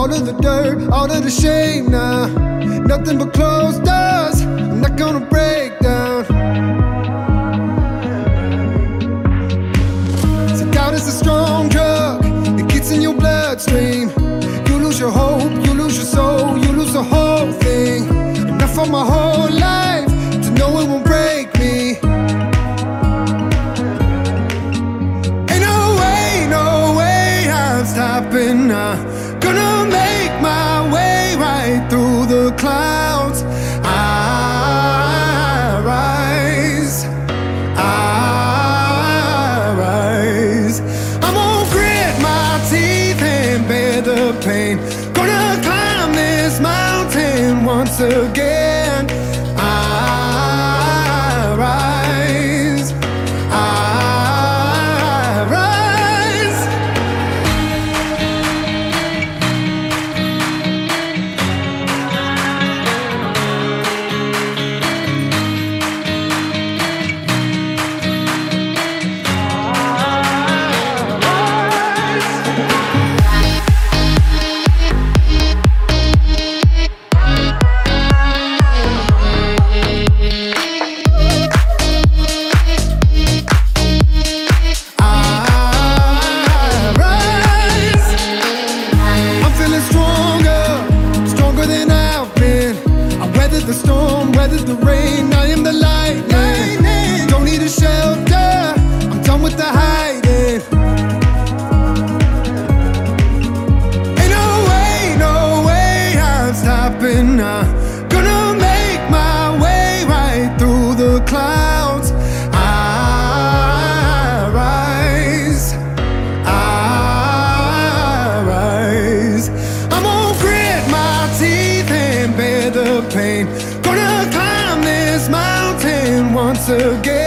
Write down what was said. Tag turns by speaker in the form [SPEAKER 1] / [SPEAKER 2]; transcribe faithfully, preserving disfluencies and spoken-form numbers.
[SPEAKER 1] all of the dirt, all of the shame now. Nothing but closed doors, I'm not gonna break down. See, doubt is a strong drug, it gets in your bloodstream. You lose your hope, you lose your soul, you lose the whole thing. Enough of my whole life to know it won't break me. Ain't no way, no way I'm stopping now. Gonna make my way right through the clouds. I rise, I rise. I'm gonna grit my teeth and bear the pain. Gonna climb this mountain once again. I rise, I rise. The storm, weather the rain, I am the lightning. Don't need a shelter, I'm done with the hiding. Ain't no way, no way I'm stopping now. Gonna make my way right through the clouds. I rise, I rise. I'm gonna grit my teeth and bear the pain. Gonna climb this mountain once again.